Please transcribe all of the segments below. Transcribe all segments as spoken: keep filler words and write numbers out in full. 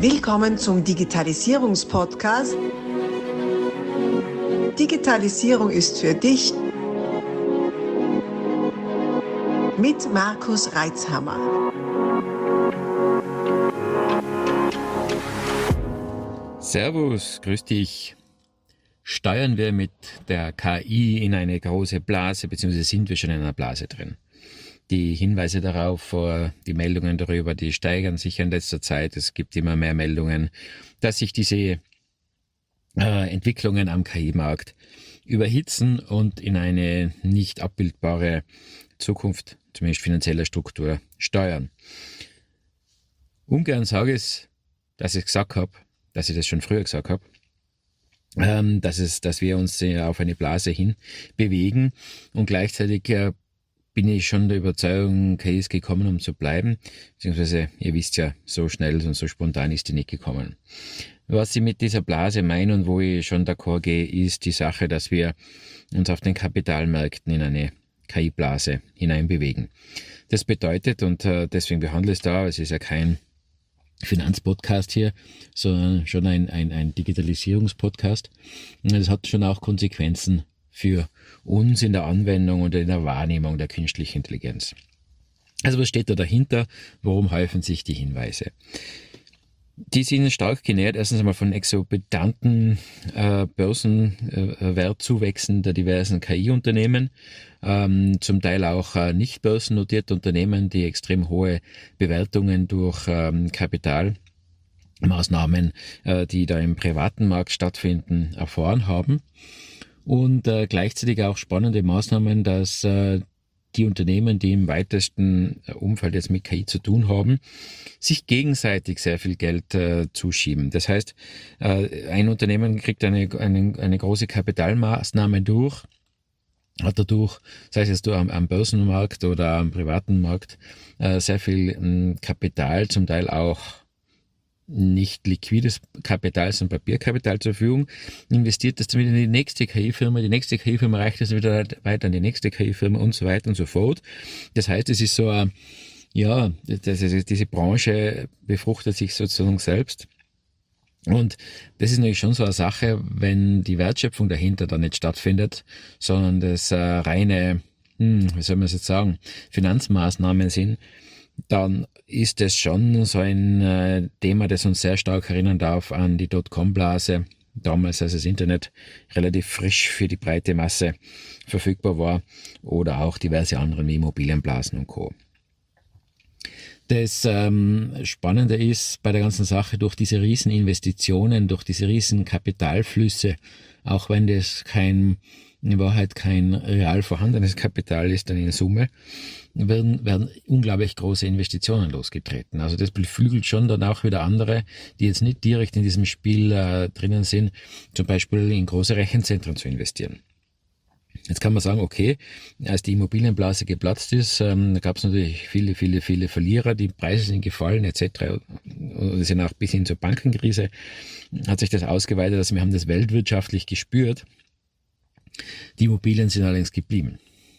Willkommen zum Digitalisierungspodcast. Digitalisierung ist für dich mit Markus Reitzhammer. Servus, grüß dich. Steuern wir mit der K I in eine große Blase, beziehungsweise sind wir schon in einer Blase drin? Die Hinweise darauf, die Meldungen darüber, die steigern sich in letzter Zeit. Es gibt immer mehr Meldungen, dass sich diese äh, Entwicklungen am K I-Markt überhitzen und in eine nicht abbildbare Zukunft, zumindest finanzieller Struktur, steuern. Ungern sage ich es, dass ich gesagt habe, dass ich das schon früher gesagt habe, ähm, dass, es, dass wir uns äh, auf eine Blase hin bewegen und gleichzeitig äh, bin ich schon der Überzeugung, K I ist gekommen, um zu bleiben, beziehungsweise ihr wisst ja, so schnell und so spontan ist die nicht gekommen. Was ich mit dieser Blase meine und wo ich schon d'accord gehe, ist die Sache, dass wir uns auf den Kapitalmärkten in eine K I-Blase hineinbewegen. Das bedeutet, und äh, deswegen behandle ich es da, es ist ja kein Finanzpodcast hier, sondern schon ein, ein, ein Digitalisierungspodcast. Das hat schon auch Konsequenzen für uns in der Anwendung und in der Wahrnehmung der künstlichen Intelligenz. Also was steht da dahinter? Warum häufen sich die Hinweise? Die sind stark genährt, erstens einmal von exorbitanten äh, Börsenwertzuwächsen äh, der diversen K I-Unternehmen, ähm, zum Teil auch äh, nicht börsennotierte Unternehmen, die extrem hohe Bewertungen durch ähm, Kapitalmaßnahmen, äh, die da im privaten Markt stattfinden, erfahren haben. Und äh, gleichzeitig auch spannende Maßnahmen, dass äh, die Unternehmen, die im weitesten Umfeld jetzt mit K I zu tun haben, sich gegenseitig sehr viel Geld äh, zuschieben. Das heißt, äh, ein Unternehmen kriegt eine, eine, eine große Kapitalmaßnahme durch, hat dadurch, sei es jetzt am, am Börsenmarkt oder am privaten Markt, äh, sehr viel äh, Kapital, zum Teil auch nicht liquides Kapital, sondern Papierkapital zur Verfügung, investiert das dann wieder in die nächste K I-Firma, die nächste K I-Firma reicht das wieder weiter an die nächste K I-Firma und so weiter und so fort. Das heißt, es ist so ein, ja, das ist, diese Branche befruchtet sich sozusagen selbst. Und das ist natürlich schon so eine Sache, wenn die Wertschöpfung dahinter dann nicht stattfindet, sondern das äh, reine, hm, wie soll man es jetzt sagen, Finanzmaßnahmen sind, dann ist es schon so ein äh, Thema, das uns sehr stark erinnern darf an die Dotcom-Blase, damals, als das Internet relativ frisch für die breite Masse verfügbar war, oder auch diverse andere wie Immobilienblasen und Co. Das ähm, Spannende ist bei der ganzen Sache, durch diese riesen Investitionen, durch diese riesen Kapitalflüsse, auch wenn das kein, in Wahrheit kein real vorhandenes Kapital ist, dann in Summe, werden, werden unglaublich große Investitionen losgetreten. Also das beflügelt schon dann auch wieder andere, die jetzt nicht direkt in diesem Spiel äh, drinnen sind, zum Beispiel in große Rechenzentren zu investieren. Jetzt kann man sagen, okay, als die Immobilienblase geplatzt ist, ähm, da gab es natürlich viele, viele, viele Verlierer, die Preise sind gefallen et cetera. Und sind auch bis hin zur Bankenkrise, hat sich das ausgeweitet, also wir haben das weltwirtschaftlich gespürt. Die Immobilien sind allerdings geblieben.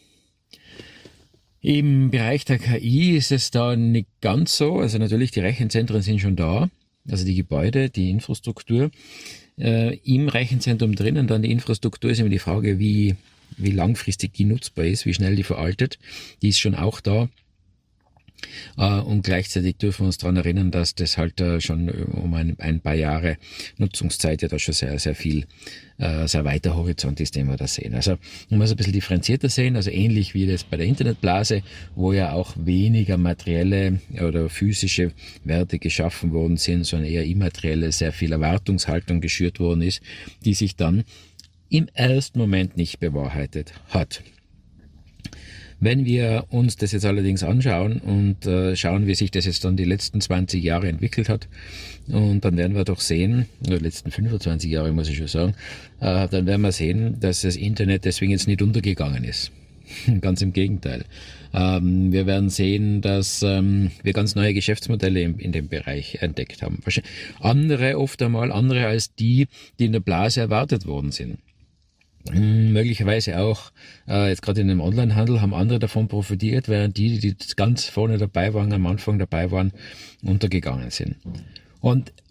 Im Bereich der K I ist es da nicht ganz so. Also natürlich, die Rechenzentren sind schon da, also die Gebäude, die Infrastruktur. Äh, im Rechenzentrum drinnen dann die Infrastruktur ist immer die Frage, wie, wie langfristig die nutzbar ist, wie schnell die veraltet. Die ist schon auch da. Uh, und gleichzeitig dürfen wir uns daran erinnern, dass das halt uh, schon um ein, ein paar Jahre Nutzungszeit ja da schon sehr, sehr viel, uh, sehr weiter Horizont ist, den wir da sehen. Also man muss ein bisschen differenzierter sehen, also ähnlich wie das bei der Internetblase, wo ja auch weniger materielle oder physische Werte geschaffen worden sind, sondern eher immaterielle, sehr viel Erwartungshaltung geschürt worden ist, die sich dann im ersten Moment nicht bewahrheitet hat. Wenn wir uns das jetzt allerdings anschauen und äh, schauen, wie sich das jetzt dann die letzten zwanzig Jahre entwickelt hat, und dann werden wir doch sehen, oder die letzten fünfundzwanzig Jahre muss ich schon sagen, äh, dann werden wir sehen, dass das Internet deswegen jetzt nicht untergegangen ist. Ganz im Gegenteil. Ähm, wir werden sehen, dass ähm, wir ganz neue Geschäftsmodelle in, in dem Bereich entdeckt haben. Andere oft einmal, andere als die, die in der Blase erwartet worden sind. Möglicherweise auch, äh, jetzt gerade in dem Onlinehandel haben andere davon profitiert, während die, die ganz vorne dabei waren, am Anfang dabei waren, untergegangen sind. Und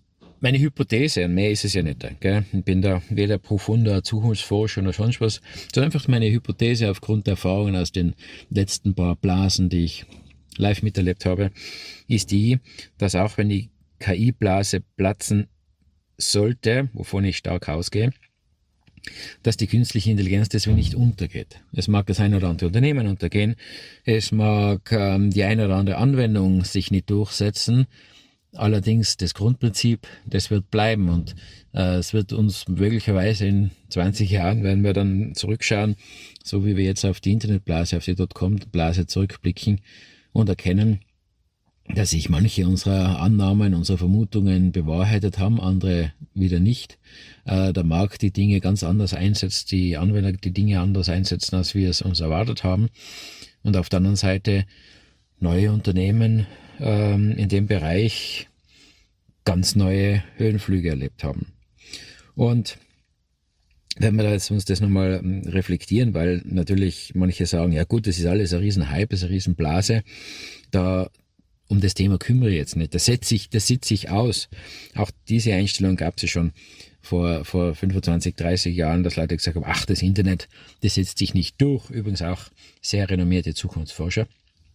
meine Hypothese, und mehr ist es ja nicht, gell? Ich bin da weder profunder Zukunftsforscher oder sonst was, sondern einfach meine Hypothese aufgrund der Erfahrungen aus den letzten paar Blasen, die ich live miterlebt habe, ist die, dass auch wenn die K I-Blase platzen sollte, wovon ich stark ausgehe, dass die künstliche Intelligenz deswegen nicht untergeht. Es mag das ein oder andere Unternehmen untergehen, es mag ähm, die eine oder andere Anwendung sich nicht durchsetzen, allerdings das Grundprinzip, das wird bleiben und äh, es wird uns möglicherweise in zwanzig Jahren, werden wir dann zurückschauen, so wie wir jetzt auf die Internetblase, auf die Dotcom-Blase zurückblicken und erkennen, dass sich manche unserer Annahmen, unserer Vermutungen bewahrheitet haben, andere wieder nicht. Äh, der Markt die Dinge ganz anders einsetzt, die Anwender die Dinge anders einsetzen, als wir es uns erwartet haben. Und auf der anderen Seite neue Unternehmen ähm, in dem Bereich ganz neue Höhenflüge erlebt haben. Und wenn wir jetzt uns das nochmal reflektieren, weil natürlich manche sagen, ja gut, das ist alles ein Riesenhype, das ist eine Riesenblase, da um das Thema kümmere ich jetzt nicht. Das setze ich, das sitze ich aus. Auch diese Einstellung gab es ja schon vor, vor fünfundzwanzig, dreißig Jahren, dass Leute gesagt haben, ach, das Internet, das setzt sich nicht durch. Übrigens auch sehr renommierte Zukunftsforscher.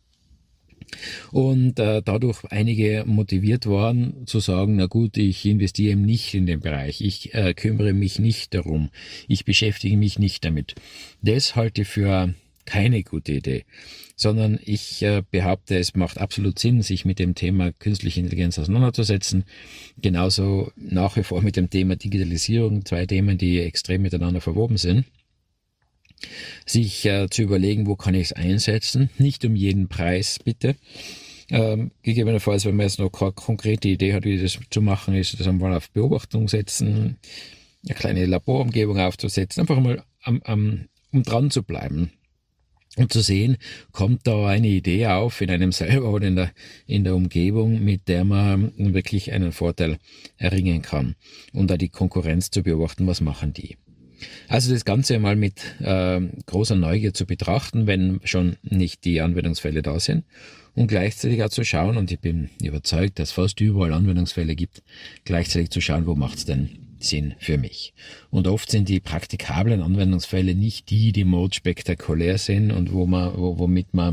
Und äh, dadurch einige motiviert waren zu sagen, na gut, ich investiere nicht in den Bereich, ich äh, kümmere mich nicht darum, ich beschäftige mich nicht damit. Das halte ich für keine gute Idee, sondern ich äh, behaupte, es macht absolut Sinn, sich mit dem Thema künstliche Intelligenz auseinanderzusetzen. Genauso nach wie vor mit dem Thema Digitalisierung, zwei Themen, die extrem miteinander verwoben sind. Sich äh, zu überlegen, wo kann ich es einsetzen, nicht um jeden Preis, bitte. Ähm, gegebenenfalls, wenn man jetzt noch keine konkrete Idee hat, wie das zu machen ist, das einmal auf Beobachtung setzen, eine kleine Laborumgebung aufzusetzen, einfach mal am, am, um dran zu bleiben und zu sehen, kommt da eine Idee auf in einem selber oder in der, in der Umgebung, mit der man wirklich einen Vorteil erringen kann und da die Konkurrenz zu beobachten, was machen die. Also das Ganze mal mit äh, großer Neugier zu betrachten, wenn schon nicht die Anwendungsfälle da sind und gleichzeitig auch zu schauen, und ich bin überzeugt, dass es fast überall Anwendungsfälle gibt, gleichzeitig zu schauen, wo macht es denn Sinn für mich. Und oft sind die praktikablen Anwendungsfälle nicht die, die most spektakulär sind und wo man, wo, womit man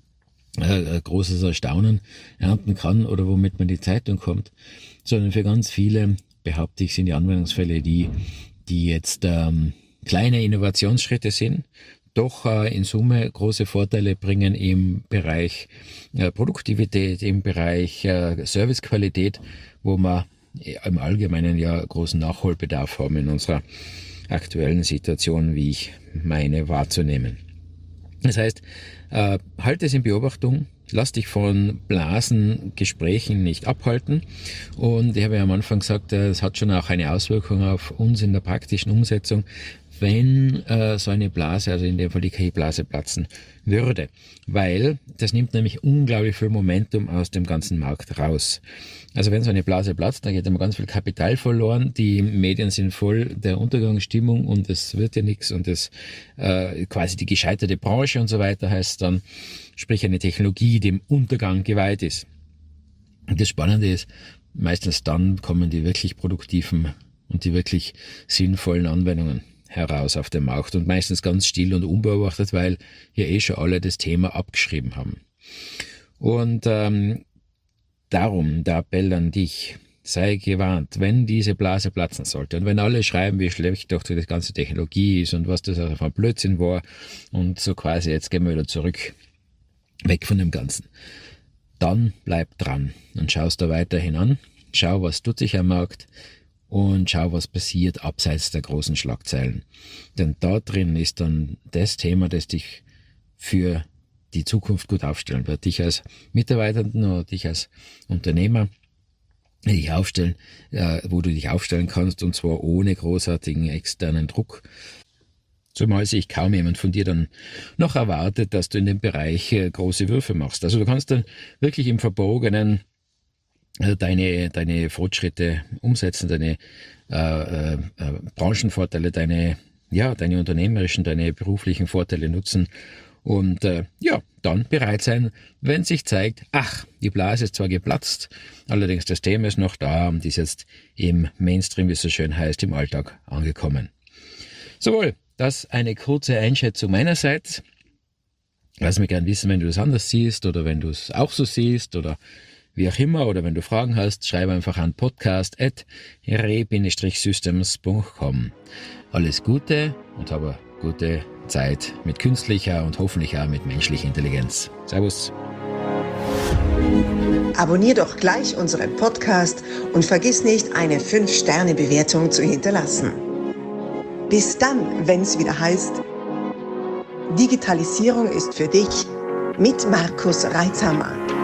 äh, großes Erstaunen ernten kann oder womit man in die Zeitung kommt, sondern für ganz viele, behaupte ich, sind die Anwendungsfälle die, die jetzt ähm, kleine Innovationsschritte sind, doch äh, in Summe große Vorteile bringen im Bereich äh, Produktivität, im Bereich äh, Servicequalität, wo wir im Allgemeinen ja großen Nachholbedarf haben in unserer aktuellen Situation, wie ich meine, wahrzunehmen. Das heißt, äh, halte es in Beobachtung, lass dich von Blasengesprächen nicht abhalten. Und ich habe ja am Anfang gesagt, es hat schon auch eine Auswirkung auf uns in der praktischen Umsetzung, wenn äh, so eine Blase, also in dem Fall die K I-Blase, platzen würde. Weil das nimmt nämlich unglaublich viel Momentum aus dem ganzen Markt raus. Also wenn so eine Blase platzt, dann geht immer ganz viel Kapital verloren, die Medien sind voll der Untergangsstimmung und es wird ja nichts und das äh, quasi die gescheiterte Branche und so weiter heißt dann, sprich eine Technologie, die dem Untergang geweiht ist. Und das Spannende ist, meistens dann kommen die wirklich produktiven und die wirklich sinnvollen Anwendungen heraus auf den Markt und meistens ganz still und unbeobachtet, weil ja eh schon alle das Thema abgeschrieben haben. Und ähm, darum der Appell an dich, sei gewarnt, wenn diese Blase platzen sollte und wenn alle schreiben, wie schlecht doch die ganze Technologie ist und was das also von Blödsinn war und so quasi, jetzt gehen wir wieder zurück, weg von dem Ganzen, dann bleib dran und schaust da weiterhin an, schau, was tut sich am Markt und schau, was passiert abseits der großen Schlagzeilen. Denn da drin ist dann das Thema, das dich für die Zukunft gut aufstellen wird. Dich als Mitarbeitenden oder dich als Unternehmer dich aufstellen, äh, wo du dich aufstellen kannst und zwar ohne großartigen externen Druck. Zumal sich kaum jemand von dir dann noch erwartet, dass du in dem Bereich äh, große Würfe machst. Also du kannst dann wirklich im Verborgenen äh, deine, deine Fortschritte umsetzen, deine äh, äh, Branchenvorteile, deine, ja, deine unternehmerischen, deine beruflichen Vorteile nutzen Und äh, ja, dann bereit sein, wenn sich zeigt, ach, die Blase ist zwar geplatzt, allerdings das Thema ist noch da und ist jetzt im Mainstream, wie es so schön heißt, im Alltag angekommen. Sowohl, das eine kurze Einschätzung meinerseits. Lass mich gern wissen, wenn du das anders siehst oder wenn du es auch so siehst oder wie auch immer, oder wenn du Fragen hast, schreib einfach an podcast at re systems punkt com. Alles Gute und habe gute Zeit mit künstlicher und hoffentlich auch mit menschlicher Intelligenz. Servus. Abonnier doch gleich unseren Podcast und vergiss nicht, eine fünf Sterne Bewertung zu hinterlassen. Bis dann, wenn es wieder heißt, Digitalisierung ist für dich mit Markus Reitzhammer.